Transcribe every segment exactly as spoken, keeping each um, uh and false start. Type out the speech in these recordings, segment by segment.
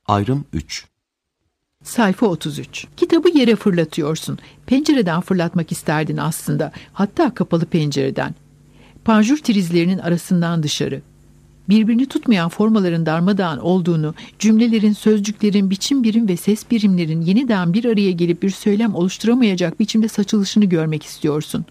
Ayrım üç. Sayfa otuz üç. Kitabı yere fırlatıyorsun. Pencereden fırlatmak isterdin aslında. Hatta kapalı pencereden. Panjur trizlerinin arasından dışarı. Birbirini tutmayan formaların darmadağın olduğunu, cümlelerin, sözcüklerin, biçim birim ve ses birimlerin yeniden bir araya gelip bir söylem oluşturamayacak biçimde saçılışını görmek istiyorsun.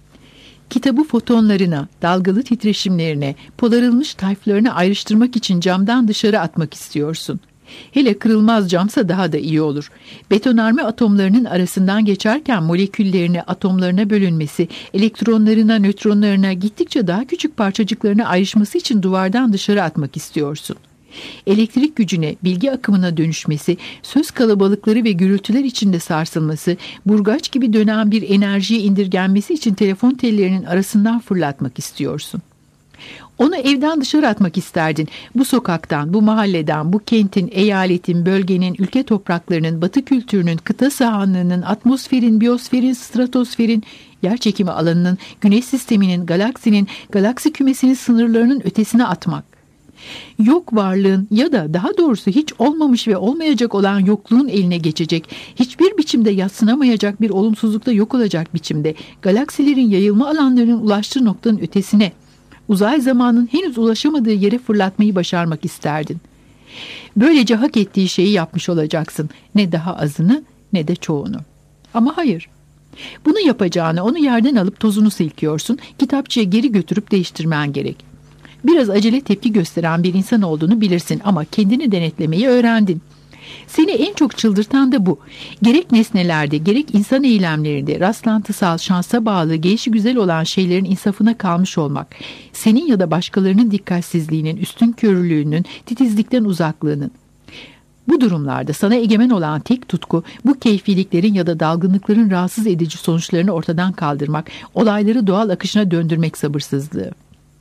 Kitabı fotonlarına, dalgalı titreşimlerine, polarılmış tayflarına ayrıştırmak için camdan dışarı atmak istiyorsun. Hele kırılmaz camsa daha da iyi olur. Betonarme atomlarının arasından geçerken moleküllerine, atomlarına bölünmesi, elektronlarına, nötronlarına, gittikçe daha küçük parçacıklarına ayrışması için duvardan dışarı atmak istiyorsun. Elektrik gücüne, bilgi akımına dönüşmesi, söz kalabalıkları ve gürültüler içinde sarsılması, burgaç gibi dönen bir enerjiye indirgenmesi için telefon tellerinin arasından fırlatmak istiyorsun. Onu evden dışarı atmak isterdin. Bu sokaktan, bu mahalleden, bu kentin, eyaletin, bölgenin, ülke topraklarının, batı kültürünün, kıta sahanlığının, atmosferin, biyosferin, stratosferin, yerçekimi alanının, güneş sisteminin, galaksinin, galaksi kümesinin sınırlarının ötesine atmak. Yok varlığın ya da daha doğrusu hiç olmamış ve olmayacak olan yokluğun eline geçecek, hiçbir biçimde yadsınamayacak bir olumsuzlukta yok olacak biçimde, galaksilerin yayılma alanlarının ulaştığı noktanın ötesine, uzay zamanın henüz ulaşamadığı yere fırlatmayı başarmak isterdin. Böylece hak ettiği şeyi yapmış olacaksın. Ne daha azını ne de çoğunu. Ama hayır. Bunu yapacağını onu yerden alıp tozunu silkiyorsun, kitapçıya geri götürüp değiştirmen gerek. Biraz acele tepki gösteren bir insan olduğunu bilirsin ama kendini denetlemeyi öğrendin. Seni en çok çıldırtan da bu. Gerek nesnelerde, gerek insan eylemlerinde rastlantısal, şansa bağlı, gelişigüzel olan şeylerin insafına kalmış olmak, senin ya da başkalarının dikkatsizliğinin, üstünkörülüğünün, titizlikten uzaklığının. Bu durumlarda sana egemen olan tek tutku, bu keyfiliklerin ya da dalgınlıkların rahatsız edici sonuçlarını ortadan kaldırmak, olayları doğal akışına döndürmek sabırsızlığı.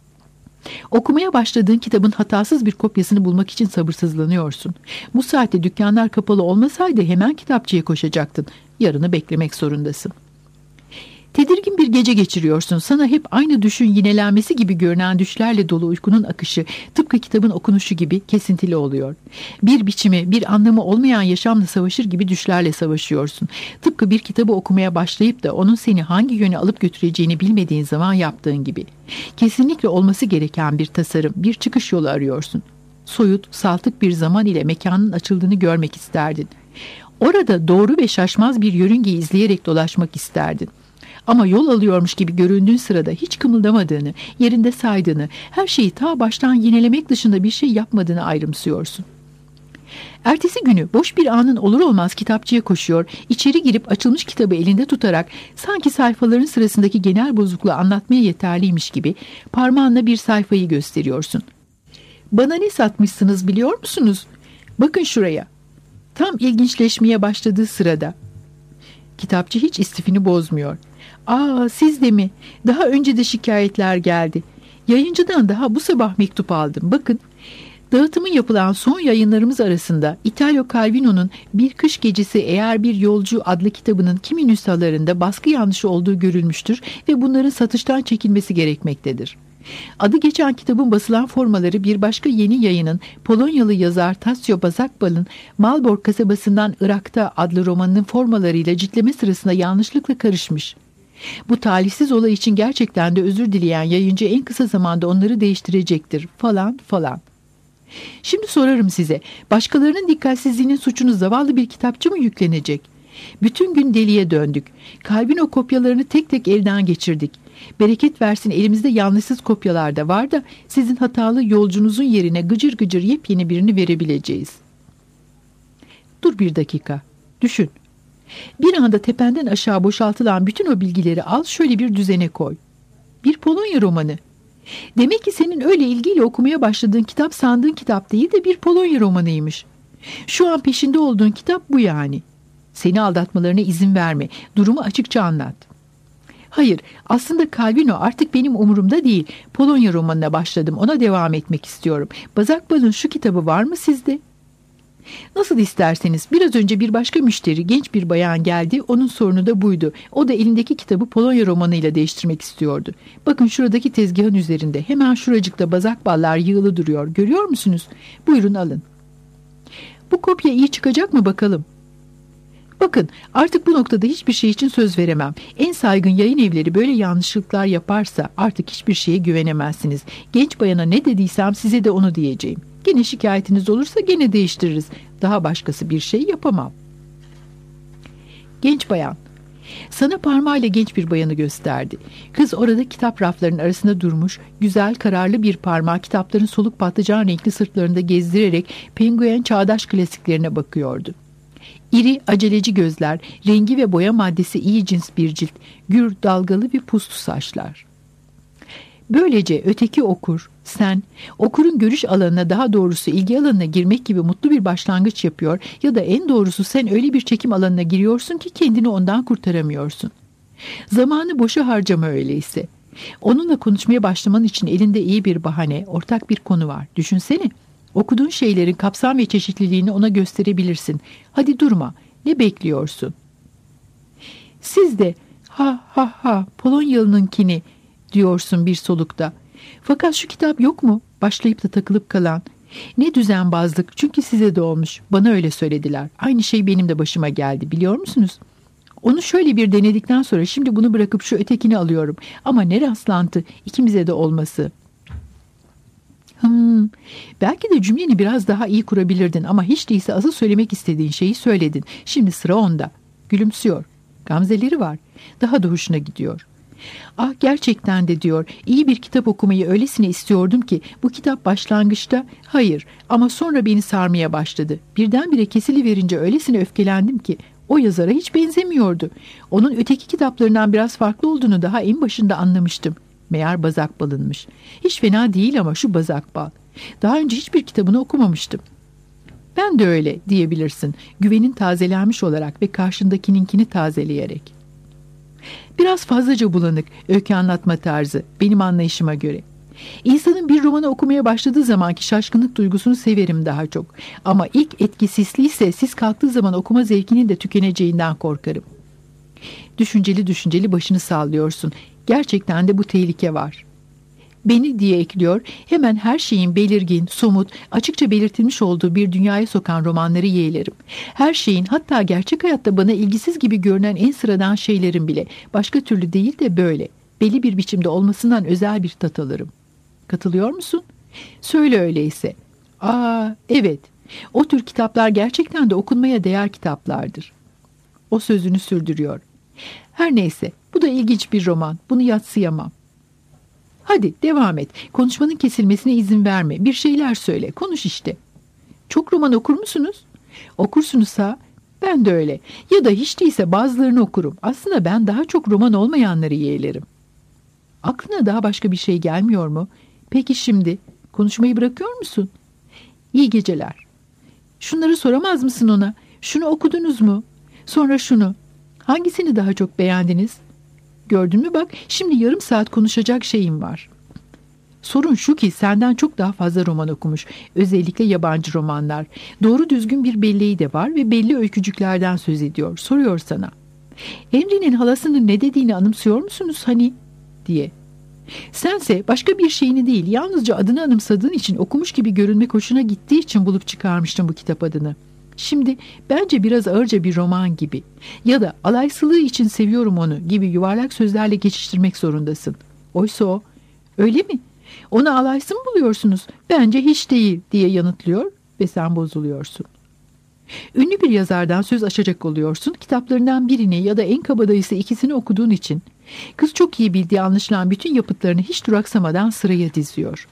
Okumaya başladığın kitabın hatasız bir kopyasını bulmak için sabırsızlanıyorsun. Bu saatte dükkanlar kapalı olmasaydı hemen kitapçıya koşacaktın. Yarını beklemek zorundasın. Tedirgin bir gece geçiriyorsun. Sana hep aynı düşün yinelenmesi gibi görünen düşlerle dolu uykunun akışı tıpkı kitabın okunuşu gibi kesintili oluyor. Bir biçimi, bir anlamı olmayan yaşamla savaşır gibi düşlerle savaşıyorsun. Tıpkı bir kitabı okumaya başlayıp da onun seni hangi yöne alıp götüreceğini bilmediğin zaman yaptığın gibi. Kesinlikle olması gereken bir tasarım, bir çıkış yolu arıyorsun. Soyut, saltık bir zaman ile mekanın açıldığını görmek isterdin. Orada doğru ve şaşmaz bir yörüngeyi izleyerek dolaşmak isterdin. Ama yol alıyormuş gibi göründüğün sırada hiç kımıldamadığını, yerinde saydığını, her şeyi ta baştan yinelemek dışında bir şey yapmadığını ayrımsıyorsun. Ertesi günü boş bir anın olur olmaz kitapçıya koşuyor, içeri girip açılmış kitabı elinde tutarak sanki sayfaların sırasındaki genel bozukluğu anlatmaya yeterliymiş gibi parmağınla bir sayfayı gösteriyorsun. Bana ne satmışsınız biliyor musunuz? Bakın şuraya. Tam ilginçleşmeye başladığı sırada. Kitapçı hiç istifini bozmuyor. Aa, siz de mi? Daha önce de şikayetler geldi. Yayıncıdan daha bu sabah mektup aldım. Bakın, dağıtımı yapılan son yayınlarımız arasında Italo Calvino'nun Bir Kış Gecesi Eğer Bir Yolcu adlı kitabının kimi nüshalarında baskı yanlışı olduğu görülmüştür ve bunların satıştan çekilmesi gerekmektedir. Adı geçen kitabın basılan formaları bir başka yeni yayının Polonyalı yazar Tasio Bazakbal'ın Malbork kasabasından Irak'ta adlı romanının formalarıyla ciltleme sırasında yanlışlıkla karışmış. Bu talihsiz olay için gerçekten de özür dileyen yayıncı en kısa zamanda onları değiştirecektir falan falan. Şimdi sorarım size, başkalarının dikkatsizliğinin suçunu zavallı bir kitapçı mı yüklenecek? Bütün gün deliye döndük. Calvino kopyalarını tek tek elden geçirdik. Bereket versin elimizde yanlışsız kopyalar da var da sizin hatalı yolcunuzun yerine gıcır gıcır yepyeni birini verebileceğiz. Dur bir dakika. Düşün. Bir anda tependen aşağı boşaltılan bütün o bilgileri al, şöyle bir düzene koy. Bir Polonya romanı. Demek ki senin öyle ilgiyle okumaya başladığın kitap sandığın kitap değil de bir Polonya romanıymış. Şu an peşinde olduğun kitap bu yani. Seni aldatmalarına izin verme. Durumu açıkça anlat. Hayır, aslında Calvino artık benim umurumda değil. Polonya romanına başladım. Ona devam etmek istiyorum. Bazakbal'ın şu kitabı var mı sizde? Nasıl isterseniz. Biraz önce bir başka müşteri, genç bir bayan geldi. Onun sorunu da buydu. O da elindeki kitabı Polonya romanıyla değiştirmek istiyordu. Bakın şuradaki tezgahın üzerinde. Hemen şuracıkta Bazakballar yığılı duruyor. Görüyor musunuz? Buyurun alın. Bu kopya iyi çıkacak mı bakalım? Bakın, artık bu noktada hiçbir şey için söz veremem. En saygın yayın evleri böyle yanlışlıklar yaparsa artık hiçbir şeye güvenemezsiniz. Genç bayana ne dediysem size de onu diyeceğim. Gene şikayetiniz olursa gene değiştiririz. Daha başkası bir şey yapamam. Genç bayan. Sana parmağıyla genç bir bayanı gösterdi. Kız orada kitap raflarının arasında durmuş, güzel kararlı bir parmağı kitapların soluk patlıcan renkli sırtlarında gezdirerek penguen çağdaş klasiklerine bakıyordu. İri, aceleci gözler, rengi ve boya maddesi iyi cins bir cilt, gür, dalgalı ve puslu saçlar. Böylece öteki okur, sen, okurun görüş alanına, daha doğrusu ilgi alanına girmek gibi mutlu bir başlangıç yapıyor ya da en doğrusu sen öyle bir çekim alanına giriyorsun ki kendini ondan kurtaramıyorsun. Zamanı boşa harcama öyleyse. Onunla konuşmaya başlaman için elinde iyi bir bahane, ortak bir konu var. Düşünsene. Okuduğun şeylerin kapsam ve çeşitliliğini ona gösterebilirsin. Hadi durma. Ne bekliyorsun? Siz de ha ha ha Polonyalı'nınkini diyorsun bir solukta. Fakat şu kitap yok mu? Başlayıp da takılıp kalan. Ne düzenbazlık. Çünkü size de olmuş. Bana öyle söylediler. Aynı şey benim de başıma geldi. Biliyor musunuz? Onu şöyle bir denedikten sonra şimdi bunu bırakıp şu ötekini alıyorum. Ama ne rastlantı. İkimize de olması. Hmm, belki de cümleni biraz daha iyi kurabilirdin ama hiç değilse asıl söylemek istediğin şeyi söyledin. Şimdi sıra onda. Gülümsüyor. Gamzeleri var. Daha da hoşuna gidiyor. Ah, gerçekten de diyor, iyi bir kitap okumayı öylesine istiyordum ki bu kitap başlangıçta hayır ama sonra beni sarmaya başladı. Birdenbire kesiliverince öylesine öfkelendim ki o yazara hiç benzemiyordu. Onun öteki kitaplarından biraz farklı olduğunu daha en başında anlamıştım. Meğer bazak balınmış. Hiç fena değil ama şu bazak bal. Daha önce hiçbir kitabını okumamıştım. Ben de öyle diyebilirsin. Güvenin tazelenmiş olarak ve karşındakininkini tazeleyerek. Biraz fazlaca bulanık, öykü anlatma tarzı benim anlayışıma göre. İnsanın bir romanı okumaya başladığı zamanki şaşkınlık duygusunu severim daha çok. Ama ilk etkisisliyse siz kalktığı zaman okuma zevkinin de tükeneceğinden korkarım. Düşünceli düşünceli başını sallıyorsun. Gerçekten de bu tehlike var. Beni diye ekliyor, hemen her şeyin belirgin, somut, açıkça belirtilmiş olduğu bir dünyaya sokan romanları yeğlerim. Her şeyin, hatta gerçek hayatta bana ilgisiz gibi görünen en sıradan şeylerin bile başka türlü değil de böyle, belli bir biçimde olmasından özel bir tat alırım. Katılıyor musun? Söyle öyleyse. Aa, evet. O tür kitaplar gerçekten de okunmaya değer kitaplardır. O sözünü sürdürüyor. Her neyse, bu da ilginç bir roman. Bunu yadsıyamam. Hadi devam et. Konuşmanın kesilmesine izin verme. Bir şeyler söyle. Konuş işte. Çok roman okur musunuz? Okursunuz ha? Ben de öyle. Ya da hiç değilse bazılarını okurum. Aslında ben daha çok roman olmayanları yeğlerim. Aklına daha başka bir şey gelmiyor mu? Peki şimdi konuşmayı bırakıyor musun? İyi geceler. Şunları soramaz mısın ona? Şunu okudunuz mu? Sonra şunu. Hangisini daha çok beğendiniz? Gördün mü bak, şimdi yarım saat konuşacak şeyim var. Sorun şu ki senden çok daha fazla roman okumuş. Özellikle yabancı romanlar. Doğru düzgün bir belleği de var ve belli öykücüklerden söz ediyor. Soruyor sana. Henry'nin halasının ne dediğini anımsıyor musunuz hani? Diye. Sense başka bir şeyini değil, yalnızca adını anımsadığın için, okumuş gibi görünmek hoşuna gittiği için bulup çıkarmıştın bu kitap adını. Şimdi bence biraz ağırca bir roman gibi ya da alaysılığı için seviyorum onu gibi yuvarlak sözlerle geçiştirmek zorundasın. Oysa o, öyle mi? Onu alaysız mı buluyorsunuz? Bence hiç değil diye yanıtlıyor ve sen bozuluyorsun. Ünlü bir yazardan söz açacak oluyorsun, kitaplarından birini ya da en kabadayısı ikisini okuduğun için. Kız çok iyi bildiği anlaşılan bütün yapıtlarını hiç duraksamadan sıraya diziyor.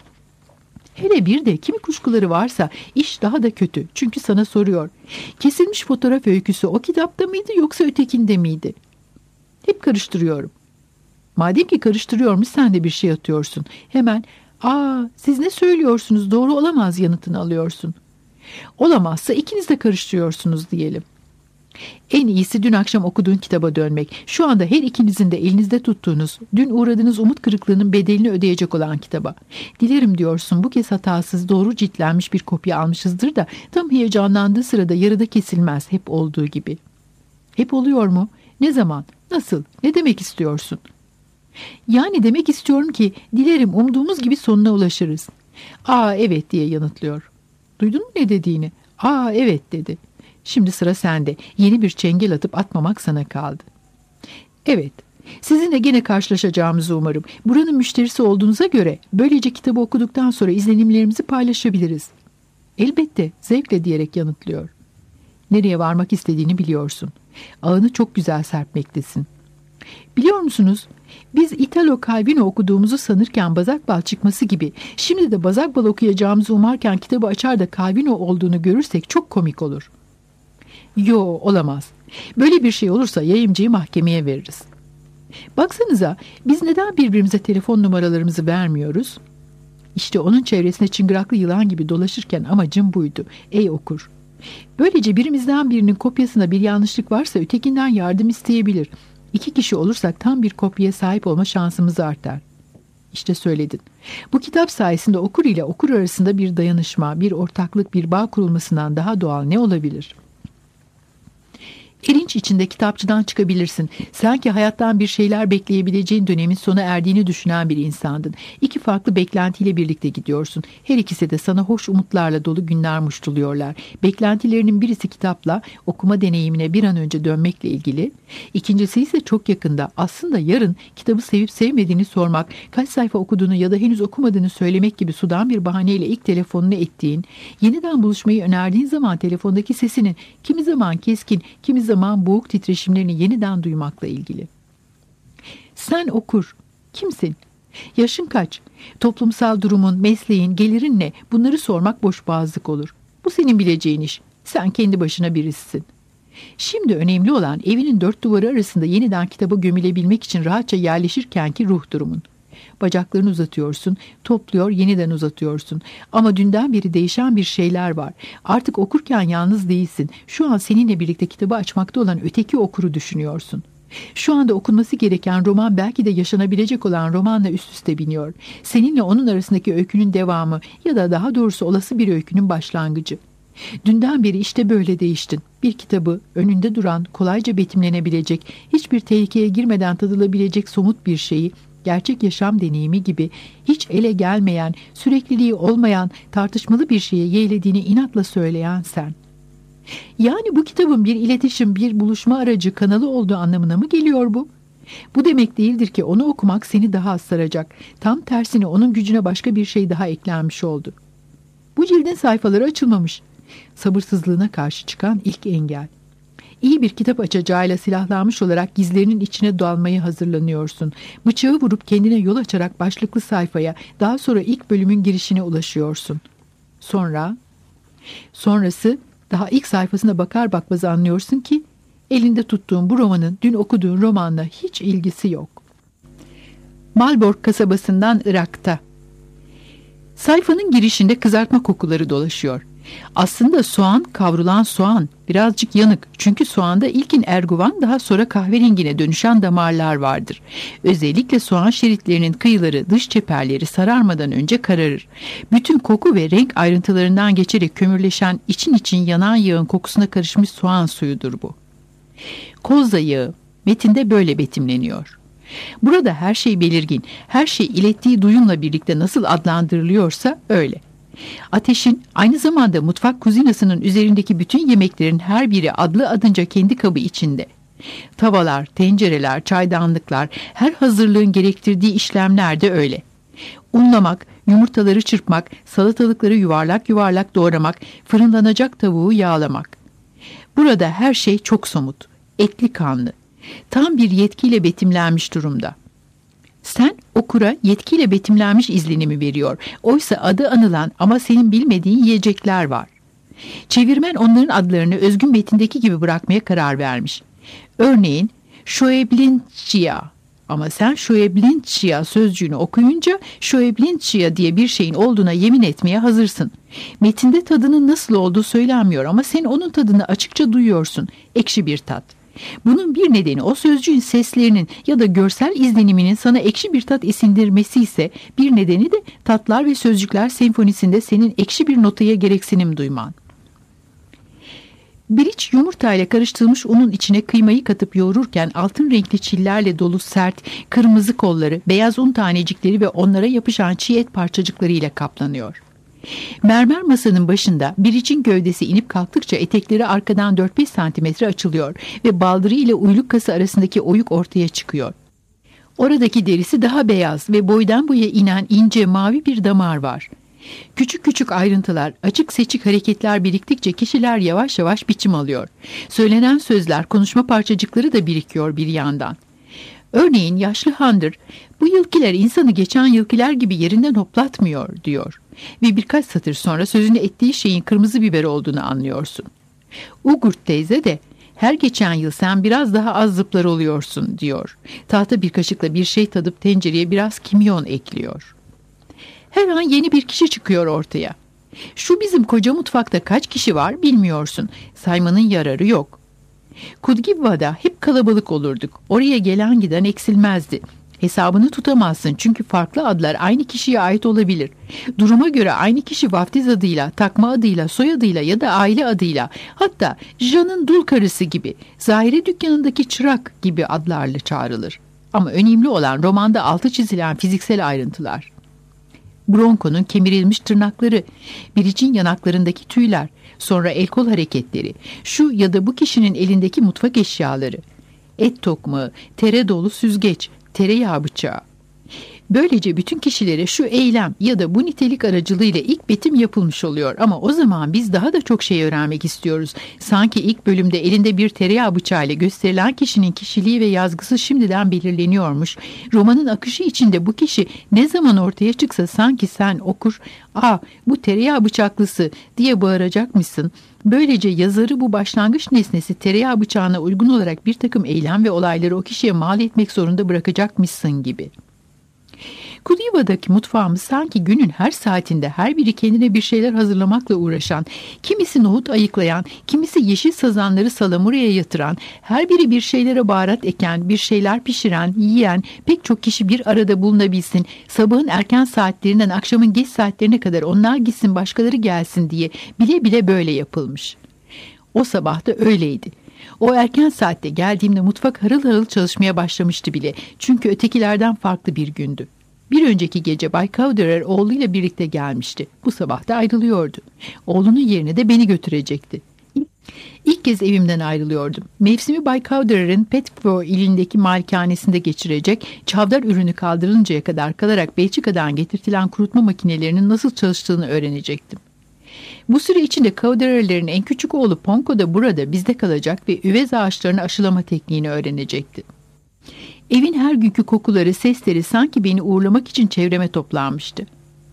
Hele bir de kimi kuşkuları varsa iş daha da kötü. Çünkü sana soruyor. Kesilmiş fotoğraf öyküsü o kitapta mıydı yoksa ötekinde miydi? Hep karıştırıyorum. Madem ki karıştırıyormuş sen de bir şey atıyorsun. Hemen aa siz ne söylüyorsunuz, doğru olamaz yanıtını alıyorsun. Olamazsa ikiniz de karıştırıyorsunuz diyelim. En iyisi dün akşam okuduğun kitaba dönmek. Şu anda her ikinizin de elinizde tuttuğunuz, dün uğradığınız umut kırıklığının bedelini ödeyecek olan kitaba. Dilerim diyorsun bu kez hatasız, doğru ciltlenmiş bir kopya almışızdır da tam heyecanlandığı sırada yarıda kesilmez, hep olduğu gibi. Hep oluyor mu? Ne zaman? Nasıl? Ne demek istiyorsun? Yani demek istiyorum ki dilerim umduğumuz gibi sonuna ulaşırız. Aa evet diye yanıtlıyor. Duydun mu ne dediğini? Aa evet dedi. Şimdi sıra sende. Yeni bir çengel atıp atmamak sana kaldı. Evet. Sizinle gene karşılaşacağımızı umarım. Buranın müşterisi olduğunuza göre böylece kitabı okuduktan sonra izlenimlerimizi paylaşabiliriz. Elbette, zevkle diyerek yanıtlıyor. Nereye varmak istediğini biliyorsun. Ağını çok güzel serpmektesin. Biliyor musunuz? Biz Italo Calvino okuduğumuzu sanırken Bazak Bal çıkması gibi, şimdi de Bazak Bal okuyacağımızı umarken kitabı açar da Calvino olduğunu görürsek çok komik olur. Yo, olamaz. Böyle bir şey olursa yayımcıyı mahkemeye veririz. Baksanıza, biz neden birbirimize telefon numaralarımızı vermiyoruz? İşte onun çevresinde çıngıraklı yılan gibi dolaşırken amacım buydu. Ey okur! Böylece birimizden birinin kopyasında bir yanlışlık varsa ötekinden yardım isteyebilir. İki kişi olursak tam bir kopyaya sahip olma şansımız artar. İşte söyledin. Bu kitap sayesinde okur ile okur arasında bir dayanışma, bir ortaklık, bir bağ kurulmasından daha doğal ne olabilir? Erinç içinde kitapçıdan çıkabilirsin. Sanki hayattan bir şeyler bekleyebileceğin dönemin sona erdiğini düşünen bir insandın. İki farklı beklentiyle birlikte gidiyorsun. Her ikisi de sana hoş umutlarla dolu günler muştuluyorlar. Beklentilerinin birisi kitapla, okuma deneyimine bir an önce dönmekle ilgili. İkincisi ise çok yakında, aslında yarın kitabı sevip sevmediğini sormak, kaç sayfa okuduğunu ya da henüz okumadığını söylemek gibi sudan bir bahaneyle ilk telefonunu ettiğin, yeniden buluşmayı önerdiğin zaman telefondaki sesinin kimi zaman keskin, kimi zaman boğuk titreşimlerini yeniden duymakla ilgili. Sen okur. Kimsin? Yaşın kaç? Toplumsal durumun, mesleğin, gelirin ne? Bunları sormak boşboğazlık olur. Bu senin bileceğin iş. Sen kendi başına birisisin. Şimdi önemli olan evinin dört duvarı arasında yeniden kitaba gömülebilmek için rahatça yerleşirkenki ruh durumun. Bacaklarını uzatıyorsun, topluyor, yeniden uzatıyorsun. Ama dünden beri değişen bir şeyler var. Artık okurken yalnız değilsin. Şu an seninle birlikte kitabı açmakta olan öteki okuru düşünüyorsun. Şu anda okunması gereken roman belki de yaşanabilecek olan romanla üst üste biniyor. Seninle onun arasındaki öykünün devamı ya da daha doğrusu olası bir öykünün başlangıcı. Dünden beri işte böyle değiştin. Bir kitabı, önünde duran, kolayca betimlenebilecek, hiçbir tehlikeye girmeden tadılabilecek somut bir şeyi, gerçek yaşam deneyimi gibi hiç ele gelmeyen, sürekliliği olmayan, tartışmalı bir şeye yeğlediğini inatla söyleyen sen. Yani bu kitabın bir iletişim, bir buluşma aracı, kanalı olduğu anlamına mı geliyor bu? Bu demek değildir ki onu okumak seni daha az saracak. Tam tersine onun gücüne başka bir şey daha eklenmiş oldu. Bu cildin sayfaları açılmamış. Sabırsızlığına karşı çıkan ilk engel. İyi bir kitap açacağıyla silahlanmış olarak gizlerinin içine dalmaya hazırlanıyorsun. Bıçağı vurup kendine yol açarak başlıklı sayfaya, daha sonra ilk bölümün girişine ulaşıyorsun. Sonra, sonrası daha ilk sayfasına bakar bakmaz anlıyorsun ki elinde tuttuğun bu romanın dün okuduğun romanla hiç ilgisi yok. Malbork kasabasından Irak'ta. Sayfanın girişinde kızartma kokuları dolaşıyor. Aslında soğan, kavrulan soğan, birazcık yanık. Çünkü soğanda ilkin erguvan, daha sonra kahverengine dönüşen damarlar vardır. Özellikle soğan şeritlerinin kıyıları, dış çeperleri sararmadan önce kararır. Bütün koku ve renk ayrıntılarından geçerek kömürleşen, için için yanan yağın kokusuna karışmış soğan suyudur bu. Koza yağı, metinde böyle betimleniyor. Burada her şey belirgin, her şey ilettiği duyumla birlikte nasıl adlandırılıyorsa öyle. Ateşin aynı zamanda mutfak kuzinasının üzerindeki bütün yemeklerin her biri adlı adınca kendi kabı içinde. Tavalar, tencereler, çaydanlıklar, her hazırlığın gerektirdiği işlemler de öyle. Unlamak, yumurtaları çırpmak, salatalıkları yuvarlak yuvarlak doğramak, fırınlanacak tavuğu yağlamak. Burada her şey çok somut, etli kanlı. Tam bir yetkiyle betimlenmiş durumda. Sen okura yetkiyle betimlenmiş izlenimi veriyor. Oysa adı anılan ama senin bilmediğin yiyecekler var. Çevirmen onların adlarını özgün metindeki gibi bırakmaya karar vermiş. Örneğin Şoeblinçia, ama sen Şoeblinçia sözcüğünü okuyunca Şoeblinçia diye bir şeyin olduğuna yemin etmeye hazırsın. Metinde tadının nasıl olduğu söylenmiyor ama sen onun tadını açıkça duyuyorsun. Ekşi bir tat. Bunun bir nedeni o sözcüğün seslerinin ya da görsel izleniminin sana ekşi bir tat esindirmesi ise bir nedeni de tatlar ve sözcükler senfonisinde senin ekşi bir notaya gereksinim duyman. Bir iç yumurtayla karıştırılmış unun içine kıymayı katıp yoğururken altın renkli çillerle dolu sert, kırmızı kolları, beyaz un tanecikleri ve onlara yapışan çiğ et parçacıklarıyla kaplanıyor. Mermer masanın başında Bridget'in gövdesi inip kalktıkça etekleri arkadan dört beş santimetre açılıyor ve baldırı ile uyluk kası arasındaki oyuk ortaya çıkıyor. Oradaki derisi daha beyaz ve boydan boya inen ince mavi bir damar var. Küçük küçük ayrıntılar, açık seçik hareketler biriktikçe kişiler yavaş yavaş biçim alıyor. Söylenen sözler, konuşma parçacıkları da birikiyor bir yandan. Örneğin yaşlı Hunter, bu yılkiler insanı geçen yılkiler gibi yerinden hoplatmıyor diyor. Ve birkaç satır sonra sözünü ettiği şeyin kırmızı biber olduğunu anlıyorsun. Ugurt teyze de, her geçen yıl sen biraz daha az zıplar oluyorsun diyor. Tahta bir kaşıkla bir şey tadıp tencereye biraz kimyon ekliyor. Her an yeni bir kişi çıkıyor ortaya. Şu bizim koca mutfakta kaç kişi var bilmiyorsun. Saymanın yararı yok. Kudgiva'da hep kalabalık olurduk. Oraya gelen giden eksilmezdi. Hesabını tutamazsın çünkü farklı adlar aynı kişiye ait olabilir. Duruma göre aynı kişi vaftiz adıyla, takma adıyla, soyadıyla ya da aile adıyla, hatta Jan'ın dul karısı gibi, Zahire dükkanındaki çırak gibi adlarla çağrılır. Ama önemli olan romanda altı çizilen fiziksel ayrıntılar. Bronco'nun kemirilmiş tırnakları, Bridget'in yanaklarındaki tüyler, sonra el kol hareketleri, şu ya da bu kişinin elindeki mutfak eşyaları, et tokmağı, tere dolu süzgeç, tereyağı bıçağı. Böylece bütün kişilere şu eylem ya da bu nitelik aracılığıyla ilk betim yapılmış oluyor. Ama o zaman biz daha da çok şey öğrenmek istiyoruz. Sanki ilk bölümde elinde bir tereyağı bıçağıyla gösterilen kişinin kişiliği ve yazgısı şimdiden belirleniyormuş. Romanın akışı içinde bu kişi ne zaman ortaya çıksa sanki sen okur, "Aa, bu tereyağı bıçaklısı" diye bağıracakmışsın. Böylece yazarı bu başlangıç nesnesi tereyağı bıçağına uygun olarak bir takım eylem ve olayları o kişiye mal etmek zorunda bırakacakmışsın gibi. Kudiva'daki mutfağımız sanki günün her saatinde her biri kendine bir şeyler hazırlamakla uğraşan, kimisi nohut ayıklayan, kimisi yeşil sazanları salamuraya yatıran, her biri bir şeylere baharat eken, bir şeyler pişiren, yiyen, pek çok kişi bir arada bulunabilsin, sabahın erken saatlerinden akşamın geç saatlerine kadar onlar gitsin başkaları gelsin diye bile bile böyle yapılmış. O sabah da öyleydi. O erken saatte geldiğimde mutfak harıl harıl çalışmaya başlamıştı bile. Çünkü ötekilerden farklı bir gündü. Bir önceki gece Bay Cowderer oğluyla birlikte gelmişti. Bu sabah da ayrılıyordu. Oğlunun yerine de beni götürecekti. İlk kez evimden ayrılıyordum. Mevsimi Bay Cowderer'ın Petford ilindeki malikanesinde geçirecek, çavdar ürünü kaldırılıncaya kadar kalarak Belçika'dan getirtilen kurutma makinelerinin nasıl çalıştığını öğrenecektim. Bu süre içinde Cowderer'lerin en küçük oğlu Ponko da burada bizde kalacak ve üvez ağaçlarını aşılama tekniğini öğrenecekti. Evin her günkü kokuları, sesleri sanki beni uğurlamak için çevreme toplanmıştı.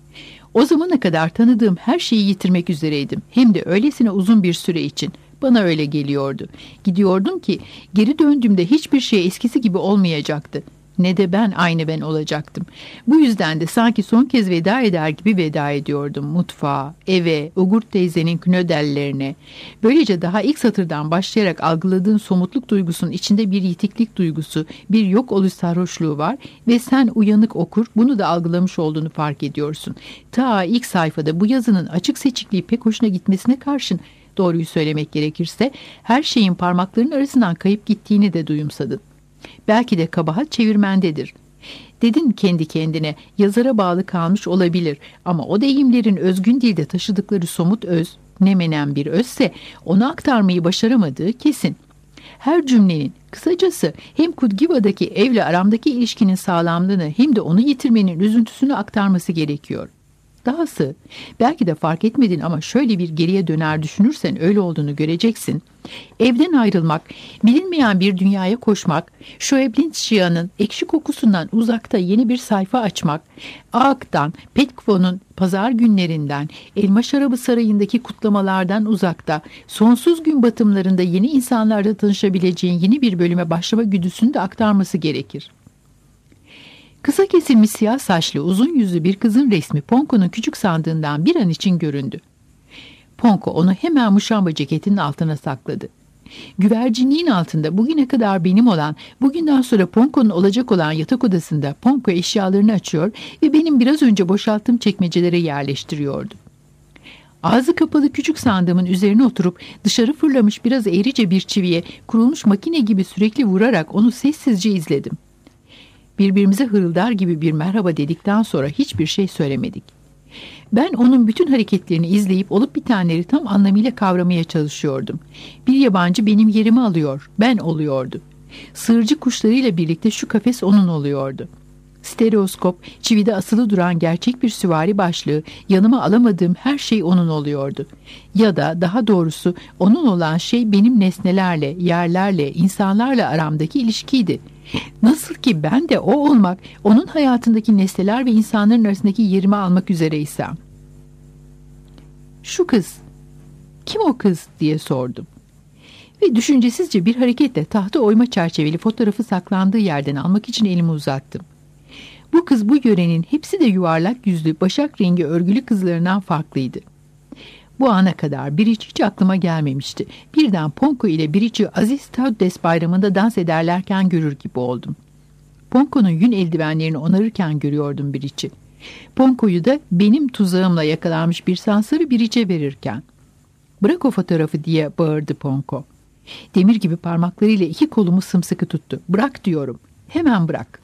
O zamana kadar tanıdığım her şeyi yitirmek üzereydim. Hem de öylesine uzun bir süre için. Bana öyle geliyordu. Gidiyordum ki geri döndüğümde hiçbir şey eskisi gibi olmayacaktı. Ne de ben aynı ben olacaktım. Bu yüzden de sanki son kez veda eder gibi veda ediyordum mutfağa, eve, Ugurt teyzenin knödellerine. Böylece daha ilk satırdan başlayarak algıladığın somutluk duygusunun içinde bir yitiklik duygusu, bir yok oluş sarhoşluğu var ve sen uyanık okur bunu da algılamış olduğunu fark ediyorsun. Ta ilk sayfada bu yazının açık seçikliği pek hoşuna gitmesine karşın, doğruyu söylemek gerekirse, her şeyin parmaklarının arasından kayıp gittiğini de duyumsadın. Belki de kabahat çevirmendedir. Dedin kendi kendine, yazara bağlı kalmış olabilir ama o deyimlerin özgün dilde taşıdıkları somut öz, ne menen bir özse onu aktarmayı başaramadığı kesin. Her cümlenin, kısacası hem Kudgiva'daki evle aramdaki ilişkinin sağlamlığını hem de onu yitirmenin üzüntüsünü aktarması gerekiyor. Dahası, belki de fark etmedin ama şöyle bir geriye döner düşünürsen öyle olduğunu göreceksin. Evden ayrılmak, bilinmeyen bir dünyaya koşmak, Schweblingchia'nın ekşi kokusundan uzakta yeni bir sayfa açmak, Aak'tan, Petquo'nun pazar günlerinden, Elma Şarabı Sarayı'ndaki kutlamalardan uzakta, sonsuz gün batımlarında yeni insanlarla tanışabileceğin yeni bir bölüme başlama güdüsünü de aktarması gerekir. Kısa kesilmiş siyah saçlı uzun yüzlü bir kızın resmi Ponko'nun küçük sandığından bir an için göründü. Ponko onu hemen muşamba ceketinin altına sakladı. Güvercinliğin altında bugüne kadar benim olan, bugünden sonra Ponko'nun olacak olan yatak odasında Ponko eşyalarını açıyor ve benim biraz önce boşalttığım çekmecelere yerleştiriyordu. Ağzı kapalı küçük sandığımın üzerine oturup dışarı fırlamış biraz eğrice bir çiviye kurulmuş makine gibi sürekli vurarak onu sessizce izledim. Birbirimize hırıldar gibi bir merhaba dedikten sonra hiçbir şey söylemedik. Ben onun bütün hareketlerini izleyip olup bitenleri tam anlamıyla kavramaya çalışıyordum. Bir yabancı benim yerimi alıyor, ben oluyordu. Sığırcık kuşlarıyla birlikte şu kafes onun oluyordu. Stereoskop, çivide asılı duran gerçek bir süvari başlığı, yanıma alamadığım her şey onun oluyordu. Ya da daha doğrusu onun olan şey benim nesnelerle, yerlerle, insanlarla aramdaki ilişkiydi. Nasıl ki ben de o olmak, onun hayatındaki nesneler ve insanların arasındaki yerimi almak üzereysem. Şu kız, kim o kız diye sordum. Ve düşüncesizce bir hareketle tahta oyma çerçeveli fotoğrafı saklandığı yerden almak için elimi uzattım. Bu kız bu yörenin hepsi de yuvarlak yüzlü, başak rengi örgülü kızlarından farklıydı. Bu ana kadar Biriç hiç aklıma gelmemişti. Birden Ponko ile Biriç'i Aziz Taudes bayramında dans ederlerken görür gibi oldum. Ponko'nun yün eldivenlerini onarırken görüyordum Biriç'i. Ponko'yu da benim tuzağımla yakalanmış bir sansarı Biriç'e verirken. "Bırak o fotoğrafı," diye bağırdı Ponko. Demir gibi parmaklarıyla iki kolumu sımsıkı tuttu. "Bırak diyorum. Hemen bırak."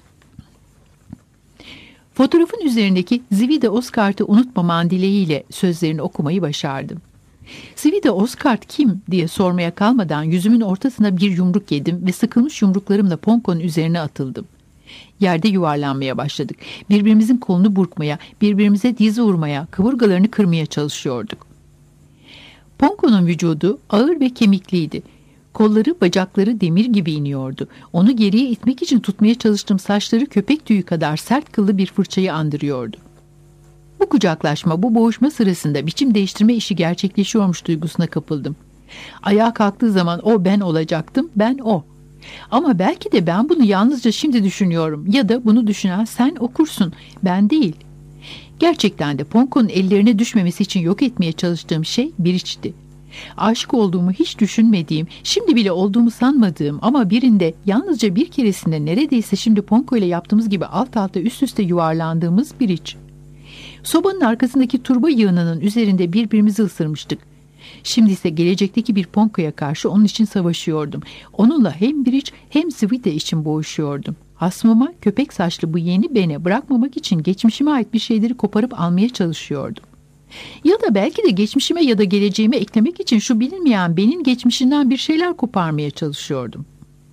Fotoğrafın üzerindeki Zivide Oskart'ı unutmaman dileğiyle sözlerini okumayı başardım. Zivide Oskart kim diye sormaya kalmadan yüzümün ortasına bir yumruk yedim ve sıkılmış yumruklarımla Ponko'nun üzerine atıldım. Yerde yuvarlanmaya başladık. Birbirimizin kolunu burkmaya, birbirimize diz vurmaya, kaburgalarını kırmaya çalışıyorduk. Ponko'nun vücudu ağır ve kemikliydi. Kolları, bacakları demir gibi iniyordu. Onu geriye itmek için tutmaya çalıştığım saçları köpek tüyü kadar sert kıllı bir fırçayı andırıyordu. Bu kucaklaşma, bu boğuşma sırasında biçim değiştirme işi gerçekleşiyormuş duygusuna kapıldım. Ayağa kalktığı zaman o ben olacaktım, ben o. Ama belki de ben bunu yalnızca şimdi düşünüyorum ya da bunu düşünen sen okursun, ben değil. Gerçekten de Ponko'nun ellerine düşmemesi için yok etmeye çalıştığım şey Biriç'ti. Aşık olduğumu hiç düşünmediğim, şimdi bile olduğumu sanmadığım ama birinde yalnızca bir keresinde neredeyse şimdi Ponko ile yaptığımız gibi alt alta üst üste yuvarlandığımız Biriç. Sobanın arkasındaki turba yığınının üzerinde birbirimizi ısırmıştık. Şimdi ise gelecekteki bir Ponko'ya karşı onun için savaşıyordum. Onunla hem Biriç hem Zivide için boğuşuyordum. Hasmıma, köpek saçlı bu yeni bene bırakmamak için geçmişime ait bir şeyleri koparıp almaya çalışıyordum. Ya da belki de geçmişime ya da geleceğime eklemek için şu bilinmeyen benim geçmişinden bir şeyler koparmaya çalışıyordum.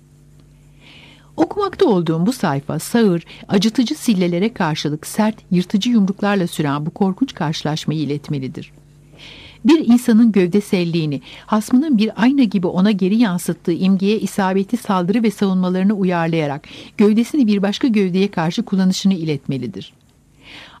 Okumakta olduğum bu sayfa sağır, acıtıcı sillelere karşılık sert, yırtıcı yumruklarla süren bu korkunç karşılaşmayı iletmelidir. Bir insanın gövdeselliğini, hasmının bir ayna gibi ona geri yansıttığı imgeye isabetli saldırı ve savunmalarını uyarlayarak gövdesini bir başka gövdeye karşı kullanışını iletmelidir.